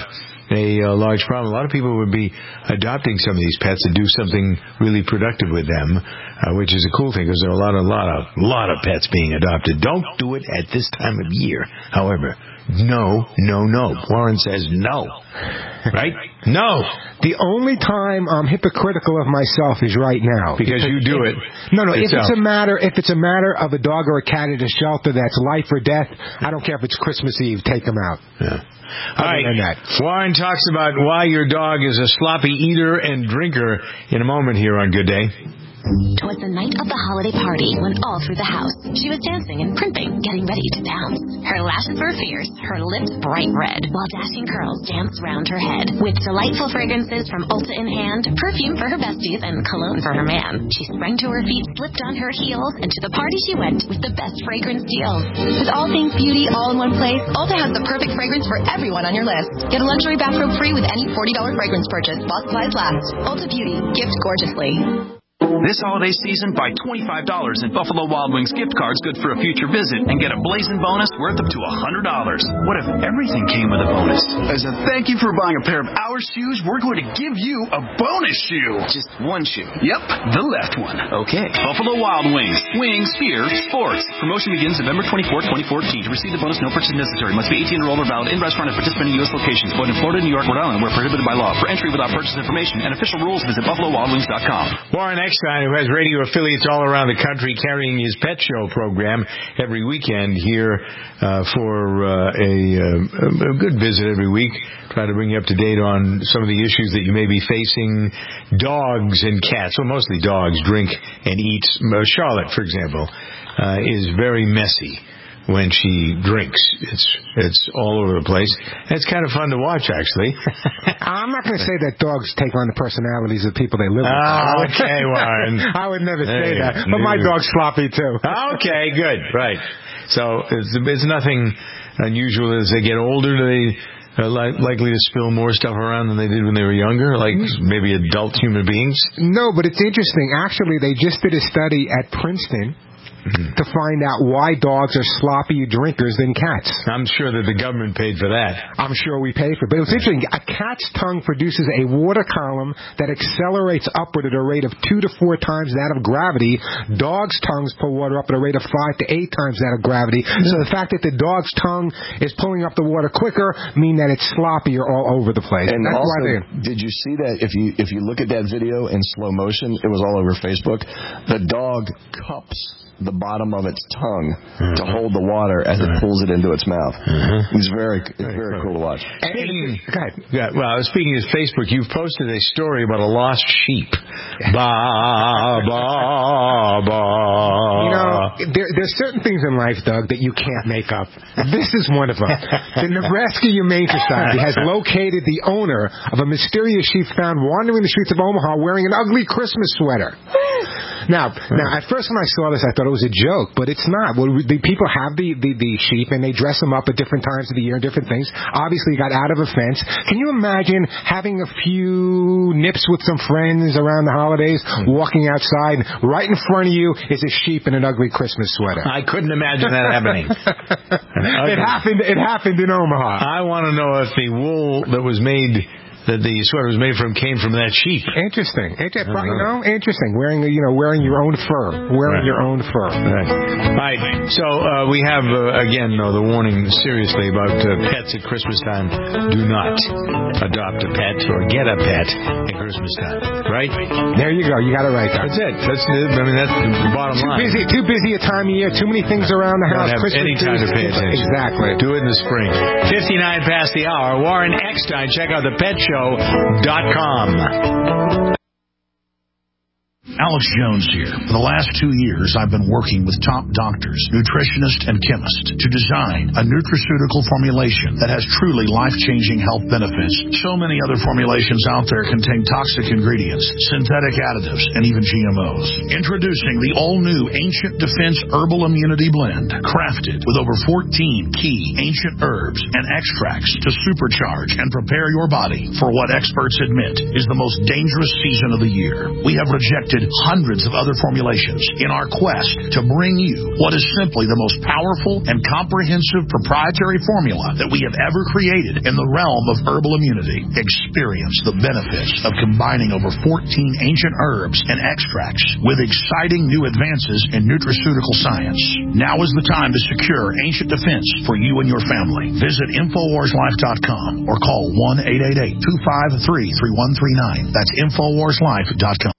a uh, large problem. A lot of people would be adopting some of these pets to do something really productive with them, uh, which is a cool thing because there are a lot, of, lot of, lot of pets being adopted. Don't do it at this time of year. However, no, no, no. Warren says no. Right? No. The only time I'm hypocritical of myself is right now. Because, because you do if, it. No, no. Yourself. If it's a matter, if it's a matter of a dog or a cat at a shelter that's life or death, I don't care if it's Christmas Eve. Take them out. Yeah. All right. Warren talks about why your dog is a sloppy eater and drinker in a moment here on Good Day. Twas the night of the holiday party when all through the house she was dancing and primping, getting ready to pounce. Her lashes were fierce, her lips bright red, while dashing curls danced round her head. With delightful fragrances from Ulta in hand, perfume for her besties and cologne for her man, she sprang to her feet, slipped on her heels, and to the party she went with the best fragrance deals. With all things beauty all in one place, Ulta has the perfect fragrance for everyone on your list. Get a luxury bathrobe free with any forty dollars fragrance purchase while supplies last. Ulta Beauty, gift gorgeously. This holiday season, buy twenty-five dollars in Buffalo Wild Wings gift cards good for a future visit and get a blazing bonus worth up to one hundred dollars. What if everything came with a bonus? As a thank you for buying a pair of our shoes, we're going to give you a bonus shoe. Just one shoe? Yep, the left one. Okay. Buffalo Wild Wings. Wings, beer, sports. Promotion begins November twenty-fourth, twenty fourteen. To receive the bonus, no purchase necessary. Must be eighteen or older, valid in restaurant and participating U S locations. Both in Florida, New York, Rhode Island, where prohibited by law. For entry without purchase information and official rules, visit buffalo wild wings dot com. Warren Eckstein, who has radio affiliates all around the country, carrying his pet show program every weekend here uh, for uh, a, uh, a good visit every week. Try to bring you up to date on some of the issues that you may be facing. Dogs and cats, well, mostly dogs, drink and eat. Charlotte, for example, uh, is very messy when she drinks. It's it's all over the place. And it's kind of fun to watch, actually. I'm not going to say that dogs take on the personalities of people they live with. Oh, okay, Warren. I would never say hey, that. But my dog's sloppy, too. Okay, good. Right. So it's, it's nothing unusual as they get older. They are li- likely to spill more stuff around than they did when they were younger, like maybe adult human beings. No, but it's interesting. Actually, they just did a study at Princeton Mm-hmm. to find out why dogs are sloppier drinkers than cats. I'm sure that the government paid for that. I'm sure we paid for it. But it was interesting. A cat's tongue produces a water column that accelerates upward at a rate of two to four times that of gravity. Dogs' tongues pull water up at a rate of five to eight times that of gravity. Mm-hmm. So the fact that the dog's tongue is pulling up the water quicker mean that it's sloppier all over the place. And That's also, why did you see that if you if you look at that video in slow motion, it was all over Facebook, the dog cups the bottom of its tongue mm-hmm. to hold the water as mm-hmm. it pulls it into its mouth. Mm-hmm. It's very, it's very, very cool to watch. Speaking, yeah, well, speaking of Facebook, you've posted a story about a lost sheep. Ba ba ba. You know, there, there's certain things in life, Doug, that you can't make up. This is one of them. The Nebraska Humane Society has located the owner of a mysterious sheep found wandering the streets of Omaha wearing an ugly Christmas sweater. Now, now, at first when I saw this, I thought it was a joke, but it's not. Well, the people have the, the, the sheep, and they dress them up at different times of the year and different things. Obviously, got out of a fence. Can you imagine having a few nips with some friends around the holidays, walking outside, and right in front of you is a sheep in an ugly Christmas sweater? I couldn't imagine that happening. It happened. It happened in Omaha. I want to know if the wool that was made that the sweater was made from came from that sheep. Interesting. Inter- you know, interesting. Wearing, you know, wearing your own fur. Wearing right. your own fur. Right. All right. So uh, we have uh, again, no, the warning seriously about uh, pets at Christmas time. Do not adopt a pet or get a pet at Christmas time. Right? There you go. You got it right. There. That's it. That's I mean that's the bottom too line. Busy, too busy a time of year. Too many things around the house. Don't have Christmas any time to pay attention. Exactly. Do it in the spring. Fifty-nine past the hour. Warren Eckstein. Check out the Pet Show. Dot com. Alex Jones here. For the last two years, I've been working with top doctors, nutritionists, and chemists to design a nutraceutical formulation that has truly life-changing health benefits. So many other formulations out there contain toxic ingredients, synthetic additives, and even G M Os. Introducing the all-new Ancient Defense Herbal Immunity Blend, crafted with over fourteen key ancient herbs and extracts to supercharge and prepare your body for what experts admit is the most dangerous season of the year. We have rejected tested hundreds of other formulations in our quest to bring you what is simply the most powerful and comprehensive proprietary formula that we have ever created in the realm of herbal immunity. Experience the benefits of combining over fourteen ancient herbs and extracts with exciting new advances in nutraceutical science. Now is the time to secure ancient defense for you and your family. Visit Infowars Life dot com or call one eight eight eight, two five three, three one three nine. That's Infowars Life dot com.